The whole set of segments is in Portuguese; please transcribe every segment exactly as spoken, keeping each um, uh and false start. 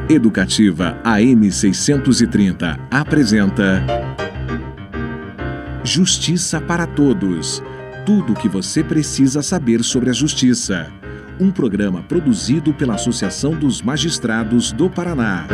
Educativa A M seiscentos e trinta apresenta Justiça para Todos. Tudo o que você precisa saber sobre a justiça. Um programa produzido pela Associação dos Magistrados do Paraná.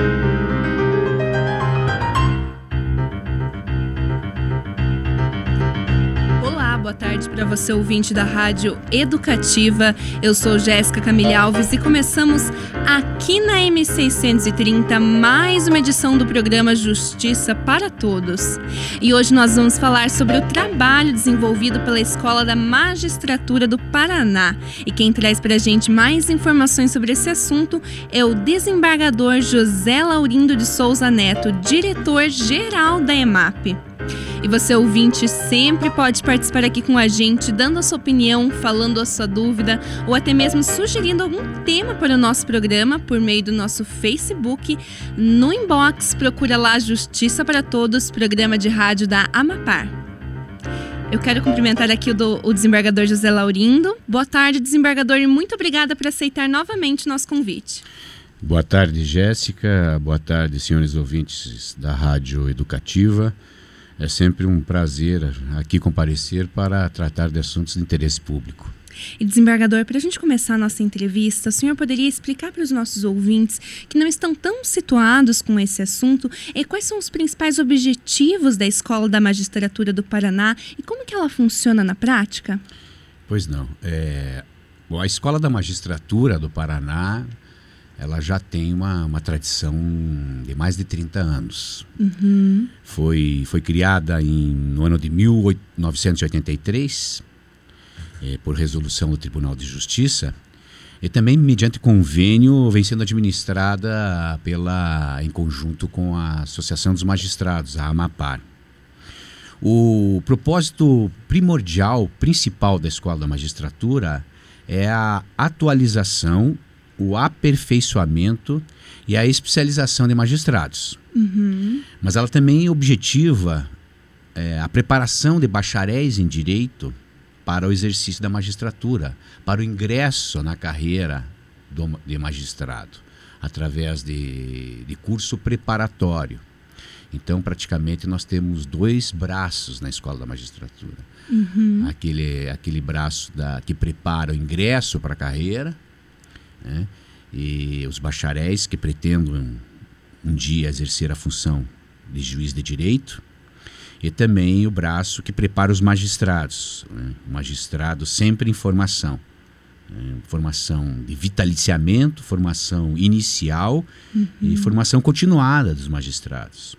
Boa tarde para você, ouvinte da Rádio Educativa. Eu sou Jéssica Camille Alves e começamos aqui na M seiscentos e trinta mais uma edição do programa Justiça para Todos. E hoje nós vamos falar sobre o trabalho desenvolvido pela Escola da Magistratura do Paraná. E quem traz para a gente mais informações sobre esse assunto é o desembargador José Laurindo de Souza Neto, diretor-geral da EMAP. E você, ouvinte, sempre pode participar aqui com a gente, dando a sua opinião, falando a sua dúvida ou até mesmo sugerindo algum tema para o nosso programa por meio do nosso Facebook. No inbox, procura lá Justiça para Todos, programa de rádio da Amapar. Eu quero cumprimentar aqui o, do, o desembargador José Laurindo. Boa tarde, desembargador, e muito obrigada por aceitar novamente o nosso convite. Boa tarde, Jéssica. Boa tarde, senhores ouvintes da Rádio Educativa. É sempre um prazer aqui comparecer para tratar de assuntos de interesse público. E desembargador, para a gente começar a nossa entrevista, o senhor poderia explicar para os nossos ouvintes que não estão tão situados com esse assunto e quais são os principais objetivos da Escola da Magistratura do Paraná e como que ela funciona na prática? Pois não. É... Bom, a Escola da Magistratura do Paraná, ela já tem uma, uma tradição de mais de trinta anos. Uhum. Foi, foi criada em, no ano de mil novecentos e oitenta e três, eh, por resolução do Tribunal de Justiça, e também mediante convênio vem sendo administrada pela, em conjunto com a Associação dos Magistrados, a AMAPAR. O propósito primordial, principal da Escola da Magistratura é a atualização, o aperfeiçoamento e a especialização de magistrados. Uhum. Mas ela também objetiva é, a preparação de bacharéis em direito para o exercício da magistratura, para o ingresso na carreira do, de magistrado, através de, de curso preparatório. Então, praticamente, nós temos dois braços na Escola da Magistratura. Uhum. Aquele, aquele braço da, que prepara o ingresso para a carreira, né? E os bacharéis que pretendem um, um dia exercer a função de juiz de direito, e também o braço que prepara os magistrados, né? O magistrado sempre em formação, né? Formação de vitaliciamento, formação inicial, uhum, e formação continuada dos magistrados.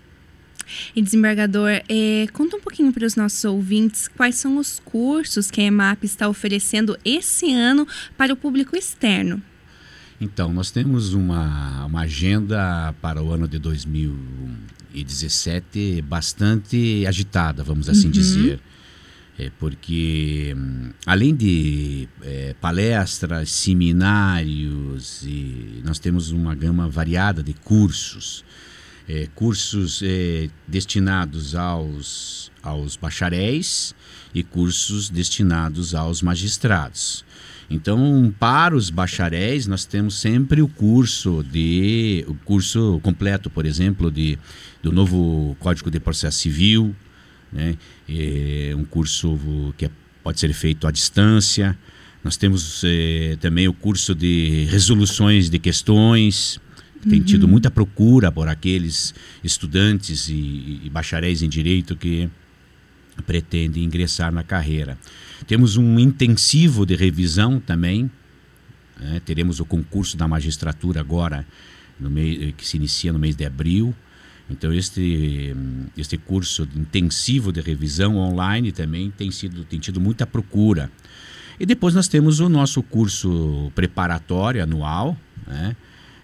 E desembargador, é, conta um pouquinho para os nossos ouvintes quais são os cursos que a EMAP está oferecendo esse ano para o público externo. Então, nós temos uma, uma agenda para o ano de dois mil e dezessete bastante agitada, vamos assim uhum. dizer. É porque, além de é, palestras, seminários, e nós temos uma gama variada de cursos. É, cursos é, destinados aos, aos bacharéis e cursos destinados aos magistrados. Então, para os bacharéis, nós temos sempre o curso de o curso completo, por exemplo, de, do novo Código de Processo Civil, né? É um curso que é, pode ser feito à distância. Nós temos é, também o curso de resoluções de questões. Tem uhum. tido muita procura por aqueles estudantes e, e bacharéis em direito que pretendem ingressar na carreira. Temos um intensivo de revisão também, né? Teremos o concurso da magistratura agora, no mês, que se inicia no mês de abril. Então este, este curso intensivo de revisão online também tem, sido, tem tido muita procura. E depois nós temos o nosso curso preparatório anual, né?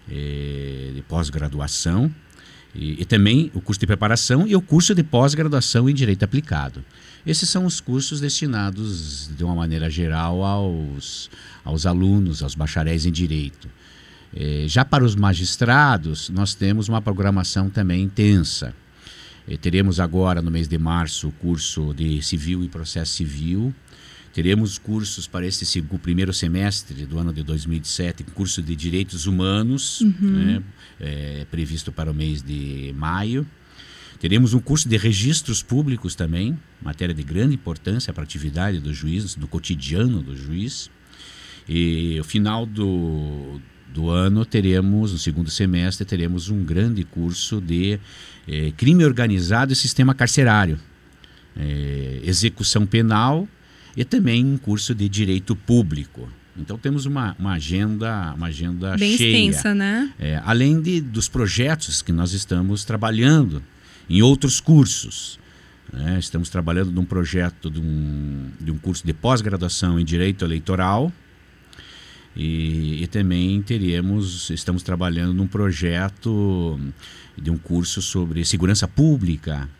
E, de pós-graduação, e, e também o curso de preparação e o curso de pós-graduação em Direito Aplicado. Esses são os cursos destinados, de uma maneira geral, aos, aos alunos, aos bacharéis em Direito. É, já para os magistrados, nós temos uma programação também intensa. É, teremos agora, no mês de março, o curso de Civil e Processo Civil. Teremos cursos para esse segundo, primeiro semestre do ano de dois mil e dezessete, curso de Direitos Humanos, uhum. né, é, previsto para o mês de maio. Teremos um curso de Registros Públicos também, matéria de grande importância para a atividade do juiz, do cotidiano do juiz. E no final do, do ano teremos, no segundo semestre, teremos um grande curso de eh, crime organizado e sistema carcerário, eh, execução penal e também um curso de direito público. Então temos uma, uma agenda, uma agenda bem cheia. extensa, né? É, além de, dos projetos que nós estamos trabalhando em outros cursos. Né? Estamos trabalhando num projeto de um, de um curso de pós-graduação em Direito Eleitoral. E, e também teremos, estamos trabalhando num projeto de um curso sobre segurança pública,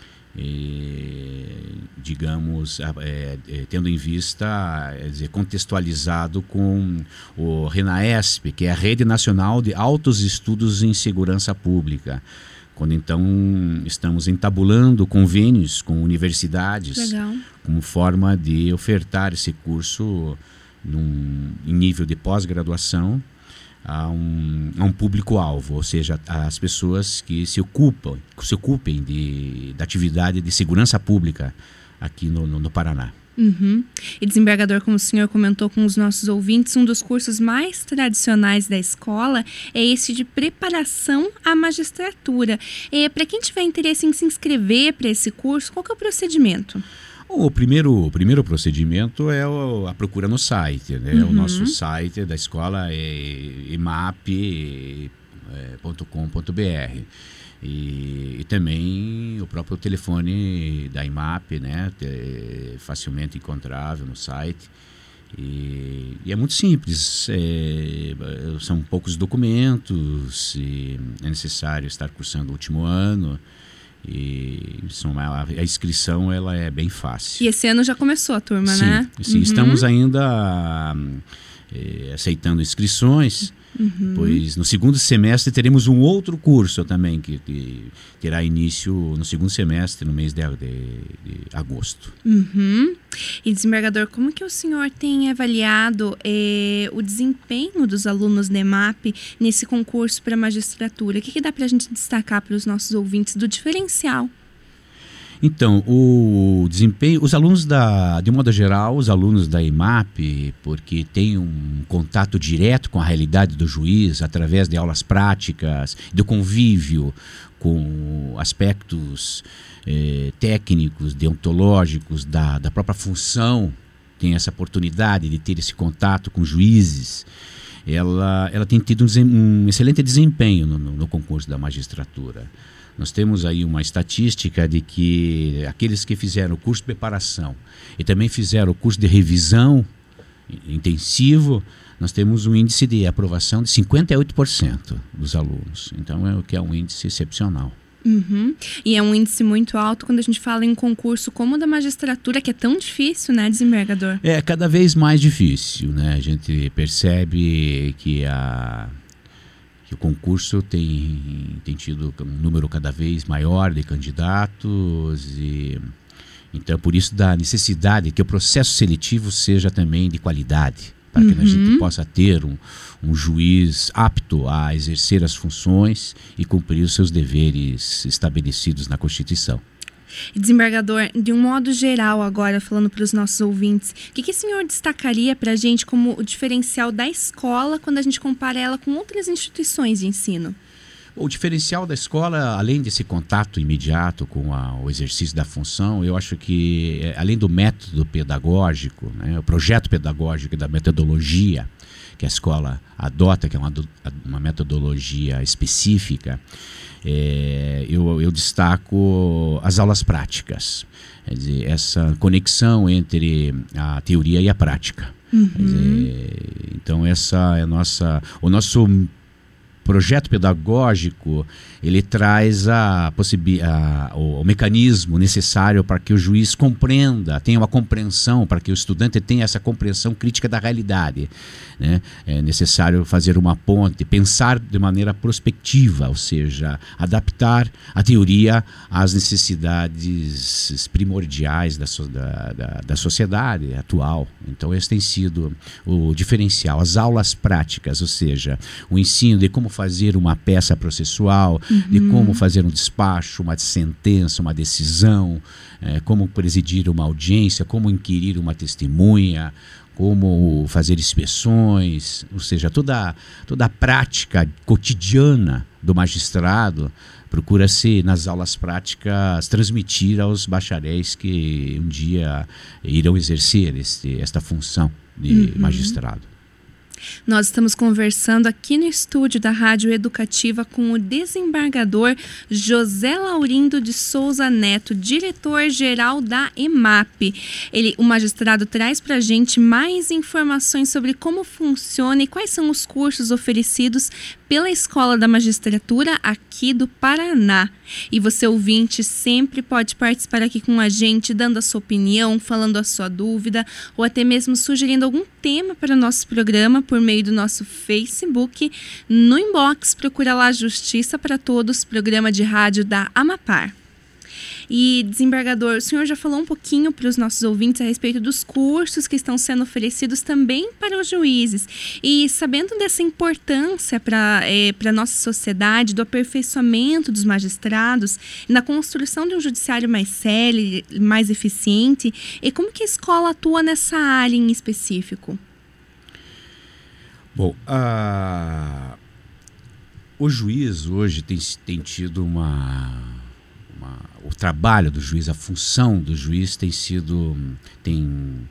e, digamos, é, é, tendo em vista, é dizer, contextualizado com o RENAESP, que é a Rede Nacional de Altos Estudos em Segurança Pública, quando então estamos entabulando convênios com universidades. Legal. Como forma de ofertar esse curso num, em nível de pós-graduação a um, a um público-alvo, ou seja, as pessoas que se ocupam, se ocupem de, da atividade de segurança pública aqui no, no, no Paraná. Uhum. E desembargador, como o senhor comentou com os nossos ouvintes, um dos cursos mais tradicionais da escola é esse de preparação à magistratura. Para quem tiver interesse em se inscrever para esse curso, qual que é o procedimento? O primeiro, o primeiro procedimento é o, a procura no site, né? Uhum. O nosso site da escola é imap ponto com ponto b r. E, e também o próprio telefone da IMAP, né? É facilmente encontrável no site. E, e é muito simples, é, são poucos documentos, e é necessário estar cursando o último ano. E a inscrição ela é bem fácil. E esse ano já começou a turma, sim, né? Sim, uhum. Estamos ainda é, aceitando inscrições, uhum. pois no segundo semestre teremos um outro curso também, que, que terá início no segundo semestre, no mês de, de, de agosto. Uhum. E desembargador, como que o senhor tem avaliado eh, o desempenho dos alunos da IMAP nesse concurso para a magistratura? O que, que dá para a gente destacar para os nossos ouvintes do diferencial? Então, o desempenho, os alunos da, de modo geral, os alunos da IMAP, porque têm um contato direto com a realidade do juiz, através de aulas práticas, do convívio com aspectos eh, técnicos, deontológicos, da, da própria função, tem essa oportunidade de ter esse contato com juízes, ela, ela tem tido um, um excelente desempenho no, no, no concurso da magistratura. Nós temos aí uma estatística de que aqueles que fizeram o curso de preparação e também fizeram o curso de revisão intensivo, nós temos um índice de aprovação de cinquenta e oito por cento dos alunos. Então, é o que é um índice excepcional. Uhum. E é um índice muito alto quando a gente fala em concurso como o da magistratura, que é tão difícil, né, desembargador? É cada vez mais difícil, né? A gente percebe que a... que o concurso tem, tem tido um número cada vez maior de candidatos, e então por isso da necessidade que o processo seletivo seja também de qualidade, para que uhum. a gente possa ter um, um juiz apto a exercer as funções e cumprir os seus deveres estabelecidos na Constituição. Desembargador, de um modo geral agora, falando para os nossos ouvintes, o que, que o senhor destacaria para a gente como o diferencial da escola quando a gente compara ela com outras instituições de ensino? O diferencial da escola, além desse contato imediato com a, o exercício da função, eu acho que, além do método pedagógico, né, o projeto pedagógico e da metodologia que a escola adota, que é uma, uma metodologia específica, é, eu, eu destaco as aulas práticas, quer dizer, essa conexão entre a teoria e a prática. Uhum. Quer dizer, então essa é a nossa, o nosso projeto pedagógico, ele traz a possibi- a, o, o mecanismo necessário para que o juiz compreenda, tenha uma compreensão, para que o estudante tenha essa compreensão crítica da realidade, né? É necessário fazer uma ponte, pensar de maneira prospectiva, ou seja, adaptar a teoria às necessidades primordiais da, so, da, da, da sociedade atual. Então esse tem sido o diferencial, as aulas práticas, ou seja, o ensino de como fazer uma peça processual, uhum. de como fazer um despacho, uma sentença, uma decisão, é, como presidir uma audiência, como inquirir uma testemunha, como fazer inspeções, ou seja, toda, toda a prática cotidiana do magistrado procura-se, nas aulas práticas, transmitir aos bacharéis que um dia irão exercer este, esta função de uhum. magistrado. Nós estamos conversando aqui no estúdio da Rádio Educativa com o desembargador José Laurindo de Souza Neto, diretor-geral da EMAP. Ele, o magistrado traz para a gente mais informações sobre como funciona e quais são os cursos oferecidos pela Escola da Magistratura aqui do Paraná. E você, ouvinte, sempre pode participar aqui com a gente, dando a sua opinião, falando a sua dúvida, ou até mesmo sugerindo algum tema para o nosso programa por meio do nosso Facebook. No inbox, procura lá Justiça para Todos, programa de rádio da Amapar. E, desembargador, o senhor já falou um pouquinho para os nossos ouvintes a respeito dos cursos que estão sendo oferecidos também para os juízes. E sabendo dessa importância para é, para a nossa sociedade, do aperfeiçoamento dos magistrados, na construção de um judiciário mais sério, mais eficiente, e como que a escola atua nessa área em específico? Bom, a... o juiz hoje tem, tem tido uma... Uma, o trabalho do juiz, a função do juiz tem sido, tem,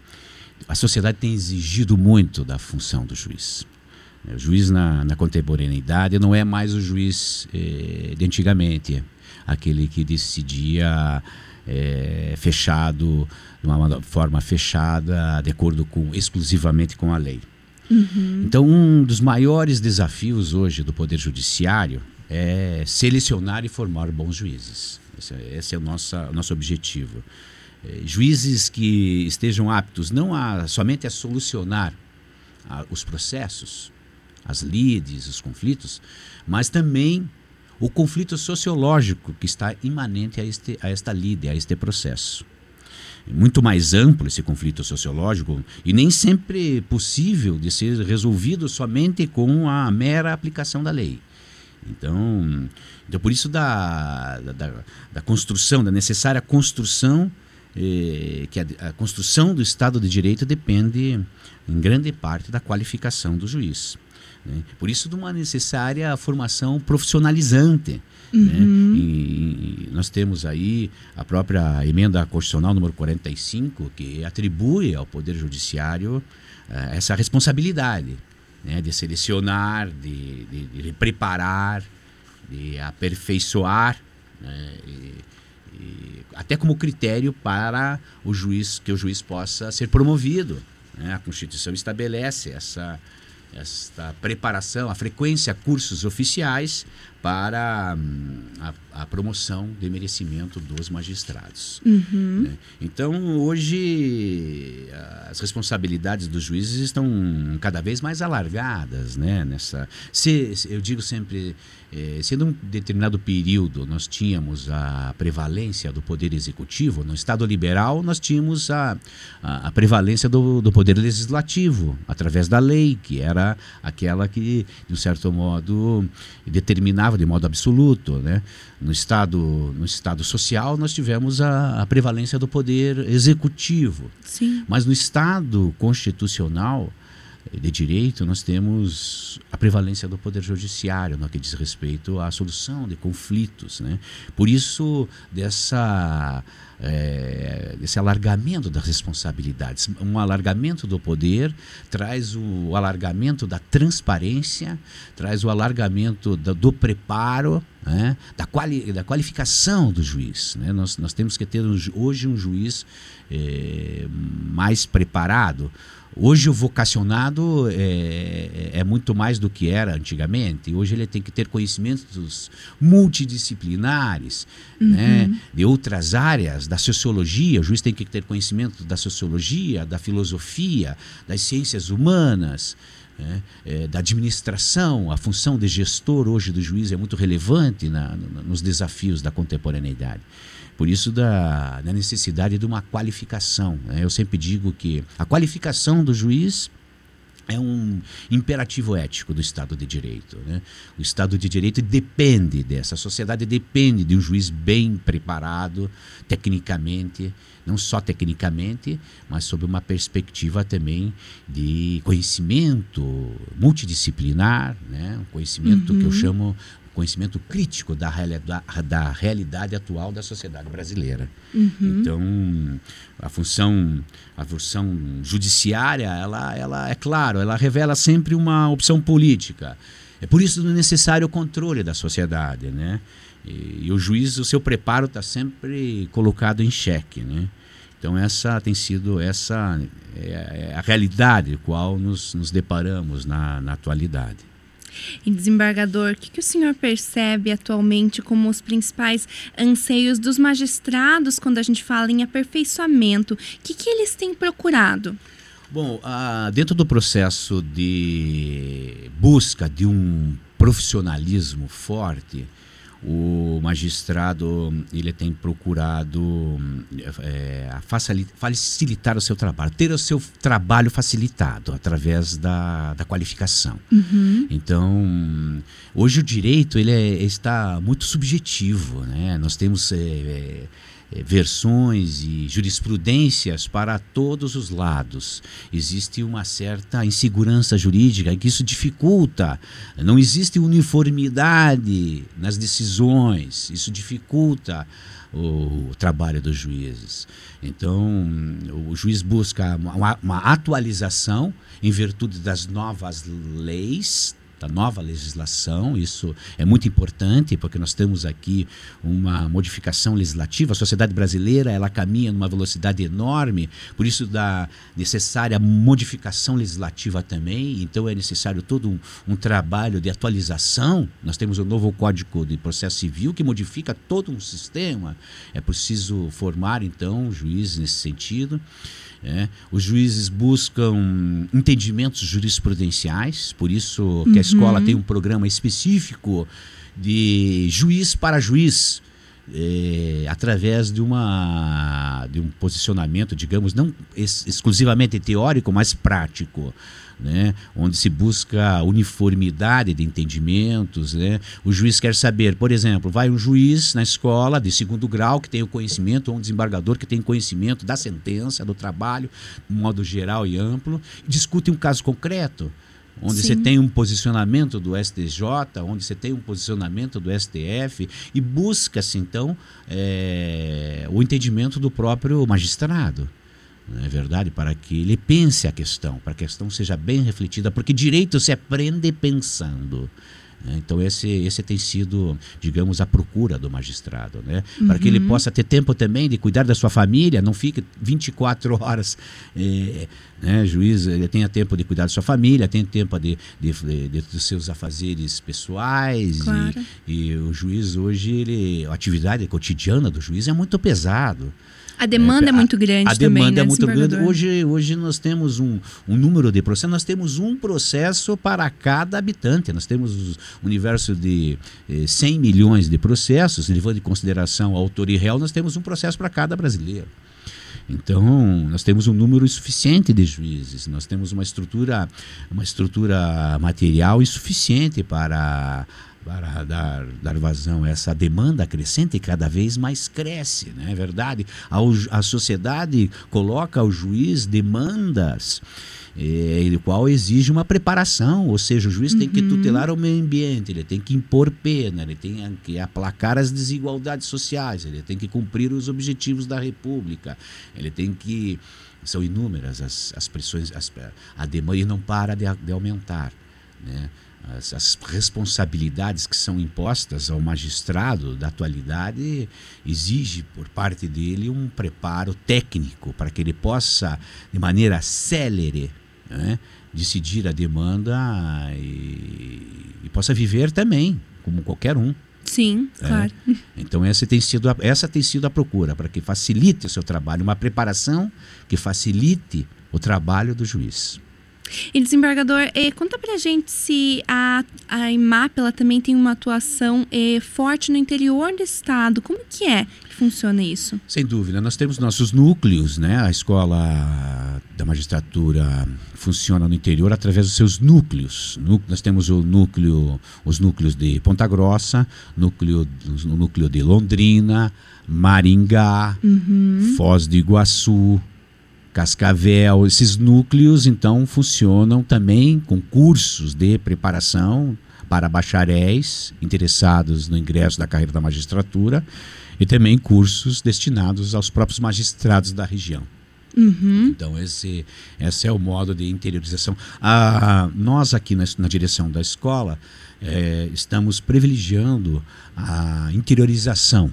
a sociedade tem exigido muito da função do juiz. O juiz na, na contemporaneidade não é mais o juiz eh, de antigamente, aquele que decidia eh, fechado, de uma forma fechada, de acordo com, exclusivamente com a lei. Uhum. Então, um dos maiores desafios hoje do Poder Judiciário é selecionar e formar bons juízes. Esse, esse é o nosso, o nosso objetivo. É, juízes que estejam aptos não a, somente a solucionar a, os processos, as lides, os conflitos, mas também o conflito sociológico que está imanente a, este, a esta lide, a este processo. É muito mais amplo esse conflito sociológico e nem sempre possível de ser resolvido somente com a mera aplicação da lei. Então, então por isso da, da, da construção, da necessária construção, eh, que a, a construção do Estado de Direito depende em grande parte da qualificação do juiz, né? Por isso de uma necessária formação profissionalizante. Uhum. Né? E, e nós temos aí a própria emenda constitucional número quarenta e cinco, que atribui ao Poder Judiciário eh, essa responsabilidade, né, de selecionar, de, de, de preparar, de aperfeiçoar, né, e, e até como critério para o juiz, que o juiz possa ser promovido, né? A Constituição estabelece essa, essa preparação, a frequência a cursos oficiais para hum, a, a promoção de merecimento dos magistrados. Uhum. Né? Então, hoje, as responsabilidades dos juízes estão cada vez mais alargadas, né? Nessa, se, eu digo sempre, eh, se num determinado período nós tínhamos a prevalência do poder executivo, no Estado liberal nós tínhamos a, a, a prevalência do, do poder legislativo, através da lei, que era aquela que, de um certo modo, determinava de modo absoluto, né? No estado, no estado social nós tivemos a, a prevalência do poder executivo. Sim. Mas no estado constitucional de direito nós temos a prevalência do poder judiciário no que diz respeito à solução de conflitos, né? Por isso dessa é, desse alargamento das responsabilidades, um alargamento do poder traz o alargamento da transparência, traz o alargamento do, do preparo, né? da, quali, da qualificação do juiz, né? Nós, nós temos que ter hoje um juiz é, mais preparado. Hoje o vocacionado é, é muito mais do que era antigamente. Hoje ele tem que ter conhecimentos multidisciplinares, uhum. né, de outras áreas, da sociologia. O juiz tem que ter conhecimento da sociologia, da filosofia, das ciências humanas, né, é, da administração. A função de gestor hoje do juiz é muito relevante na, na, nos desafios da contemporaneidade. Por isso da, da necessidade de uma qualificação, né? Eu sempre digo que a qualificação do juiz é um imperativo ético do Estado de Direito, né? O Estado de Direito depende dessa, a sociedade depende de um juiz bem preparado tecnicamente, não só tecnicamente, mas sob uma perspectiva também de conhecimento multidisciplinar, né? Um conhecimento uhum. que eu chamo conhecimento crítico da realidade, da realidade atual da sociedade brasileira. Uhum. Então, a função, a função judiciária, ela, ela, é claro, ela revela sempre uma opção política. É por isso necessário o controle da sociedade, né? E, e o juiz, o seu preparo está sempre colocado em xeque, né? Então, essa tem sido essa é, é a realidade com a qual nos, nos deparamos na, na atualidade. E desembargador, o que, que o senhor percebe atualmente como os principais anseios dos magistrados quando a gente fala em aperfeiçoamento? O que, que eles têm procurado? Bom, ah, dentro do processo de busca de um profissionalismo forte, o magistrado ele tem procurado é, facilitar o seu trabalho, ter o seu trabalho facilitado através da, da qualificação. Uhum. Então, hoje o direito ele é, está muito subjetivo, né? Nós temos é, é, versões e jurisprudências para todos os lados. Existe uma certa insegurança jurídica que isso dificulta. Não existe uniformidade nas decisões. Isso dificulta o, o trabalho dos juízes. Então, o juiz busca uma, uma atualização em virtude das novas leis, da nova legislação. Isso é muito importante porque nós temos aqui uma modificação legislativa. A sociedade brasileira ela caminha numa velocidade enorme, por isso da necessária modificação legislativa também. Então é necessário todo um, um trabalho de atualização. Nós temos o novo Código de Processo Civil que modifica todo um sistema. É preciso formar então juízes nesse sentido. É, os juízes buscam entendimentos jurisprudenciais, por isso que a escola tem um programa específico de juiz para juiz, é, através de, uma, de um posicionamento, digamos, não ex- exclusivamente teórico, mas prático, né? Onde se busca uniformidade de entendimentos, né? O juiz quer saber, por exemplo, vai um juiz na escola de segundo grau que tem o conhecimento, ou um desembargador que tem conhecimento da sentença, do trabalho, de modo geral e amplo, e discute um caso concreto, onde Sim. você tem um posicionamento do S T J, onde você tem um posicionamento do S T F, e busca-se, então, é, o entendimento do próprio magistrado. Não é verdade? Para que ele pense a questão, para que a questão seja bem refletida, porque direito se aprende pensando. Então esse, esse tem sido, digamos, a procura do magistrado, né? Uhum. Para que ele possa ter tempo também de cuidar da sua família, não fique vinte e quatro horas, é, né, juiz, ele tenha tempo de cuidar da sua família, tenha tempo de, de, de, de dos seus afazeres pessoais. Claro. E, e o juiz hoje, ele, a atividade cotidiana do juiz é muito pesado. A demanda é, é muito grande a também, demanda né, é muito grande. Hoje, hoje nós temos um, um número de processos, nós temos um processo para cada habitante. Nós temos um universo de eh, cem milhões de processos, levando em consideração autor e réu, nós temos um processo para cada brasileiro. Então, nós temos um número insuficiente de juízes, nós temos uma estrutura, uma estrutura material insuficiente para... para dar, dar vazão a essa demanda crescente e cada vez mais cresce, não é verdade? A, a sociedade coloca ao juiz demandas, eh, do qual exige uma preparação, ou seja, o juiz uhum. tem que tutelar o meio ambiente, ele tem que impor pena, ele tem que aplacar as desigualdades sociais, ele tem que cumprir os objetivos da República, ele tem que... São inúmeras as, as pressões, as, a demanda não para de, de aumentar, né? As, as responsabilidades que são impostas ao magistrado da atualidade exige por parte dele um preparo técnico para que ele possa, de maneira célere, né, decidir a demanda e, e possa viver também, como qualquer um. Sim, é. claro. Então essa tem sido a, essa tem sido a procura, para que facilite o seu trabalho, uma preparação que facilite o trabalho do juiz. E desembargador, eh, conta pra gente se a, a IMAP ela também tem uma atuação eh, forte no interior do estado. Como que é que funciona isso? Sem dúvida, nós temos nossos núcleos, né? A escola da magistratura funciona no interior através dos seus núcleos. Nú- nós temos o núcleo, os núcleos de Ponta Grossa, núcleo, o núcleo de Londrina, Maringá, Uhum. Foz do Iguaçu, Cascavel. Esses núcleos, então, funcionam também com cursos de preparação para bacharéis interessados no ingresso da carreira da magistratura e também cursos destinados aos próprios magistrados da região. Uhum. Então, esse, esse é o modo de interiorização. Ah, nós aqui na, na direção da escola eh, estamos privilegiando a interiorização.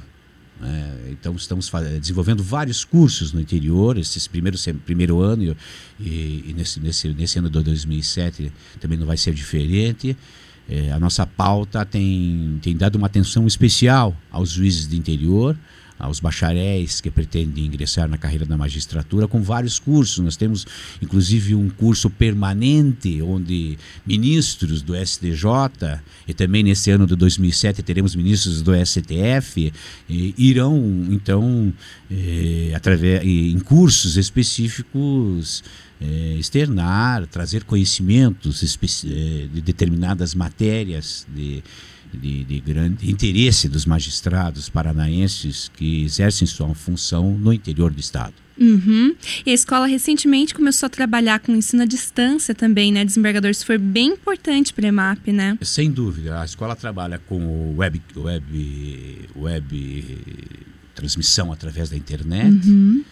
É, então estamos desenvolvendo vários cursos no interior, esses primeiros primeiro ano e, e nesse, nesse, nesse ano de dois mil e sete também não vai ser diferente. É, a nossa pauta tem, tem dado uma atenção especial aos juízes de interior, aos bacharéis que pretendem ingressar na carreira da magistratura, com vários cursos. Nós temos, inclusive, um curso permanente, onde ministros do S T J, e também nesse ano de dois mil e sete teremos ministros do S T F, e irão, então, eh, através, em cursos específicos, eh, externar, trazer conhecimentos espe- eh, de determinadas matérias, de De, de grande interesse dos magistrados paranaenses que exercem sua função no interior do estado. Uhum. E a escola recentemente começou a trabalhar com ensino à distância também, né, desembargador? Isso foi bem importante para a EMAP, né? Sem dúvida, a escola trabalha com o web, web, web transmissão através da internet. Uhum.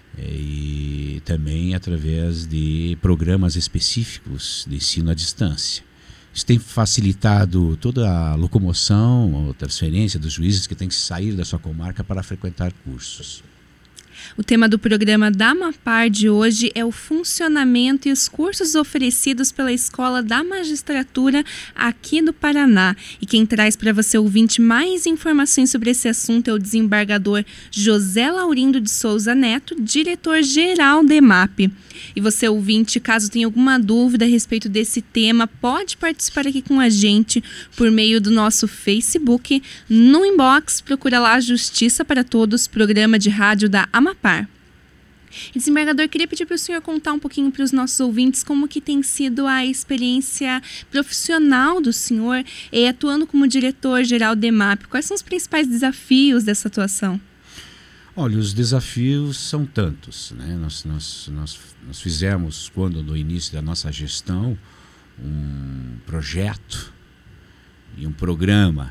E também através de programas específicos de ensino à distância. Isso tem facilitado toda a locomoção, a transferência dos juízes que têm que sair da sua comarca para frequentar cursos. O tema do programa da AMAPAR de hoje é o funcionamento e os cursos oferecidos pela Escola da Magistratura aqui do Paraná. E quem traz para você, ouvinte, mais informações sobre esse assunto é o desembargador José Laurindo de Souza Neto, diretor-geral da EMAP. E você, ouvinte, caso tenha alguma dúvida a respeito desse tema, pode participar aqui com a gente por meio do nosso Facebook. No inbox, procura lá Justiça para Todos, programa de rádio da AMAPAR. E, desembargador, queria pedir para o senhor contar um pouquinho para os nossos ouvintes como que tem sido a experiência profissional do senhor eh, atuando como diretor-geral da EMAP. Quais são os principais desafios dessa atuação? Olha, os desafios são tantos, né? Nós, nós, nós, nós fizemos, quando no início da nossa gestão, um projeto e um programa.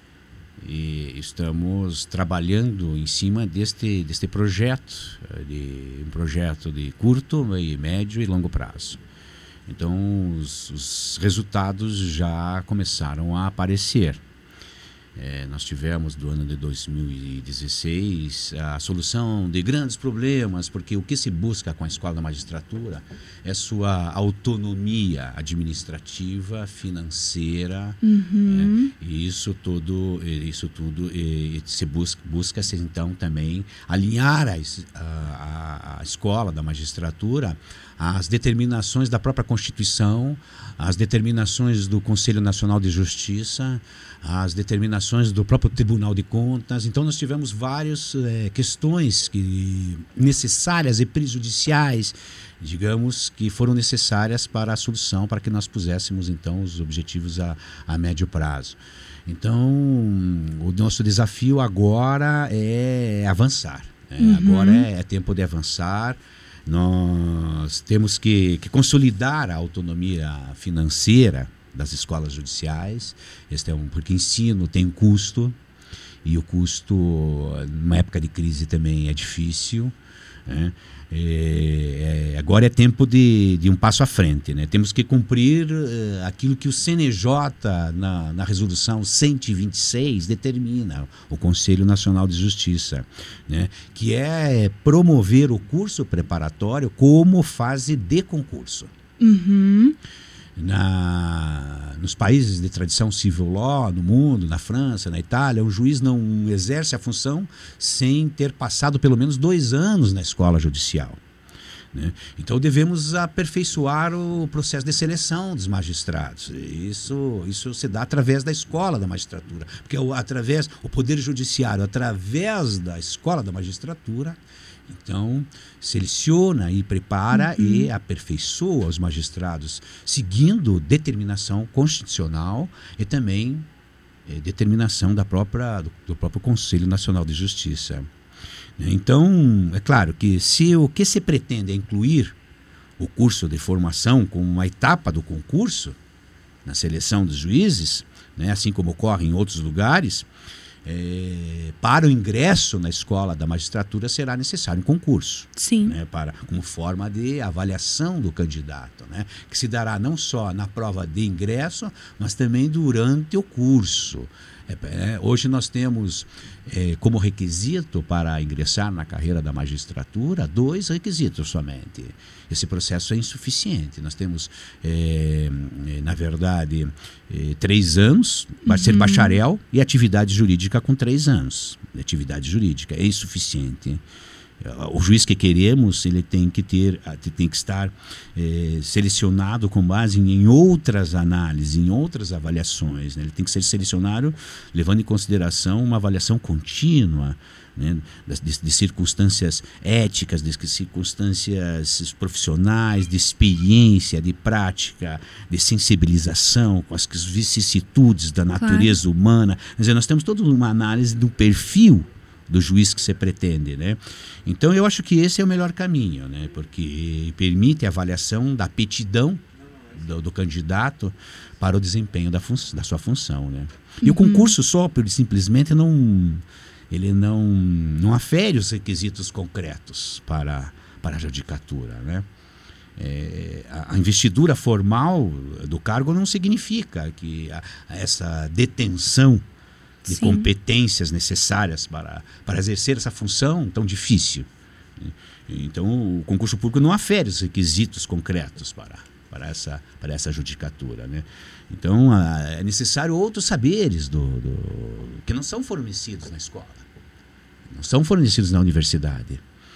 E estamos trabalhando em cima deste, deste projeto, de, um projeto de curto, médio e longo prazo. Então, os, os resultados já começaram a aparecer. É, nós tivemos, do ano de dois mil e dezesseis, a solução de grandes problemas, porque o que se busca com a Escola da Magistratura é sua autonomia administrativa, financeira, Uhum. é, e isso tudo, isso tudo e, se busca, busca-se então também alinhar a, a, a Escola da Magistratura às determinações da própria Constituição, às determinações do Conselho Nacional de Justiça, as determinações do próprio Tribunal de Contas. Então nós tivemos várias é, questões que, necessárias e prejudiciais, digamos, que foram necessárias para a solução, para que nós puséssemos então os objetivos a, a médio prazo. Então o nosso desafio agora é avançar, né? Uhum. Agora é, é tempo de avançar. Nós temos que, que consolidar a autonomia financeira das escolas judiciais. Este é um, porque ensino tem um custo, e o custo, numa época de crise, também é difícil, né? É, é, agora é tempo de, de um passo à frente, né? Temos que cumprir uh, aquilo que o C N J, na, na resolução cento e vinte e seis, determina, o Conselho Nacional de Justiça, né? Que é promover o curso preparatório como fase de concurso. Uhum. Na, nos países de tradição civil law, no mundo, na França, na Itália, o juiz não exerce a função sem ter passado pelo menos dois anos na escola judicial, né? Então devemos aperfeiçoar o processo de seleção dos magistrados. Isso, isso se dá através da escola da magistratura, porque o, através, o Poder Judiciário, através da escola da magistratura, então seleciona e prepara uhum. e aperfeiçoa os magistrados, seguindo determinação constitucional e também eh, determinação da própria, do, do próprio Conselho Nacional de Justiça. Então, é claro que se o que se pretende é incluir o curso de formação como uma etapa do concurso, na seleção dos juízes, né, assim como ocorre em outros lugares, é, para o ingresso na escola da magistratura será necessário um concurso. Sim. Né, para, como forma de avaliação do candidato, né, que se dará não só na prova de ingresso, mas também durante o curso. É, hoje nós temos é, como requisito para ingressar na carreira da magistratura dois requisitos somente. Esse processo é insuficiente. Nós temos, é, na verdade, é, três anos, vai ser Uhum. bacharel e atividade jurídica com três anos. Atividade jurídica é insuficiente. O juiz que queremos, ele tem que ter, tem que estar eh, selecionado com base em outras análises, em outras avaliações, né? Ele tem que ser selecionado levando em consideração uma avaliação contínua, né? de, de circunstâncias éticas, de circunstâncias profissionais, de experiência, de prática, de sensibilização com as vicissitudes da natureza claro. humana. Quer dizer, nós temos toda uma análise do perfil do juiz que se pretende, né? Então eu acho que esse é o melhor caminho, né? Porque permite a avaliação da aptidão do, do candidato para o desempenho da, fun- da sua função, né? E uhum. o concurso só, simplesmente, não, ele não, não afere os requisitos concretos para, para a judicatura, né? É, a, a investidura formal do cargo não significa que a, a essa detenção de Sim. competências necessárias para, para exercer essa função tão difícil. Então, o concurso público não afere os requisitos concretos para, para, essa, para essa judicatura, né? Então, a, é necessário outros saberes do, do, que não são fornecidos na escola, não são fornecidos na universidade.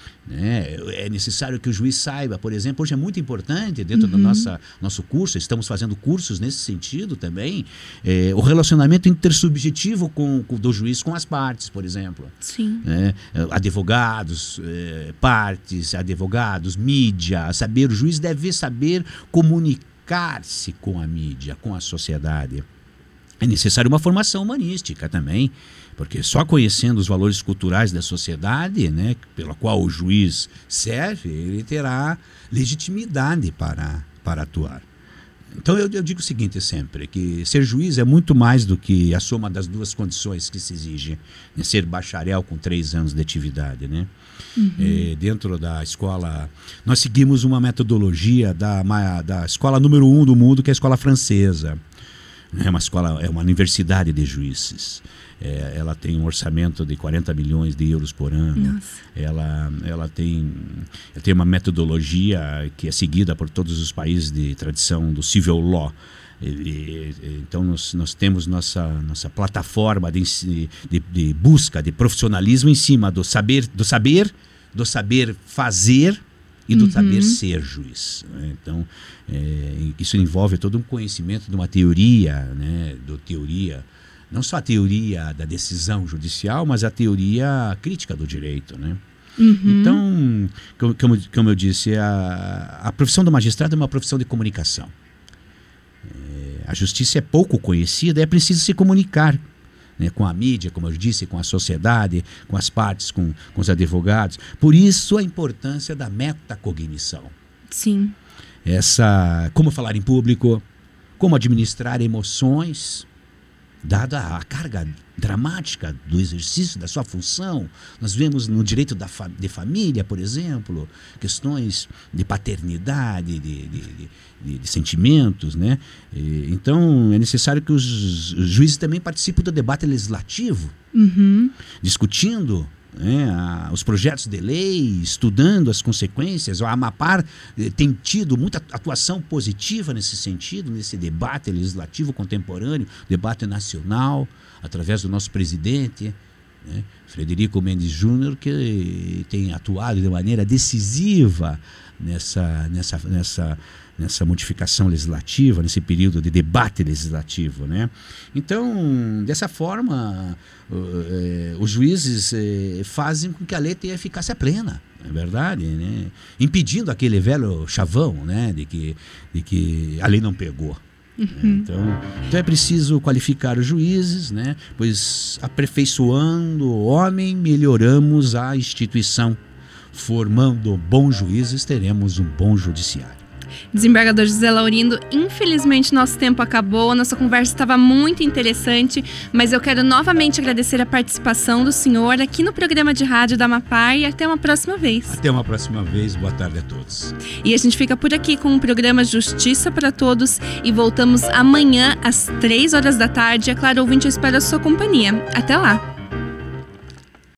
Né? É necessário que o juiz saiba, por exemplo, hoje é muito importante dentro uhum. do nossa, nosso curso, estamos fazendo cursos nesse sentido também, é, o relacionamento intersubjetivo com, com, do juiz com as partes, por exemplo. Sim. É, advogados, é, partes, advogados, mídia, saber, o juiz deve saber comunicar-se com a mídia, com a sociedade. É necessário uma formação humanística também, porque só conhecendo os valores culturais da sociedade, né, pela qual o juiz serve, ele terá legitimidade para, para atuar. Então eu, eu digo o seguinte sempre, que ser juiz é muito mais do que a soma das duas condições que se exige, né, ser bacharel com três anos de atividade, né? Uhum. É, dentro da escola, nós seguimos uma metodologia da, da escola número um do mundo, que é a escola francesa. É uma escola, é uma universidade de juízes. É, ela tem um orçamento de quarenta milhões de euros por ano. Ela, ela, tem, ela tem uma metodologia que é seguida por todos os países de tradição do civil law. E, e, então nós, nós temos nossa, nossa plataforma de, de, de busca de profissionalismo em cima do saber, do saber, do saber fazer e do uhum. saber ser juiz. Então, é, isso envolve todo um conhecimento de uma teoria, né, do teoria, não só a teoria da decisão judicial, mas a teoria crítica do direito, né? Uhum. Então, como, como, como eu disse, a, a profissão do magistrado é uma profissão de comunicação. É, a justiça é pouco conhecida, é preciso se comunicar, né, com a mídia, como eu disse, com a sociedade, com as partes, com, com os advogados. Por isso a importância da metacognição. Sim. Essa, como falar em público, como administrar emoções, dada a carga dramática do exercício da sua função. Nós vemos no direito da fa- de família, por exemplo, questões de paternidade, de, de, de, de sentimentos, né? E, então, é necessário que os, os juízes também participem do debate legislativo, uhum. discutindo né, a, os projetos de lei, estudando as consequências. A Amapar eh, tem tido muita atuação positiva nesse sentido, nesse debate legislativo contemporâneo, debate nacional, através do nosso presidente, né, Frederico Mendes Júnior, que tem atuado de maneira decisiva nessa, nessa, nessa, nessa modificação legislativa, nesse período de debate legislativo, né? Então, dessa forma, uh, uh, os juízes uh, fazem com que a lei tenha eficácia plena, é verdade, né? Impedindo aquele velho chavão, né, de que, de que a lei não pegou. Uhum. Então, então é preciso qualificar os juízes, né? Pois aperfeiçoando o homem, melhoramos a instituição. Formando bons juízes, teremos um bom judiciário. Desembargador José Laurindo, infelizmente nosso tempo acabou, a nossa conversa estava muito interessante, mas eu quero novamente agradecer a participação do senhor aqui no programa de rádio da Amapar e até uma próxima vez. Até uma próxima vez, boa tarde a todos. E a gente fica por aqui com o programa Justiça para Todos e voltamos amanhã às três horas da tarde. É claro, ouvinte, eu espero a sua companhia. Até lá!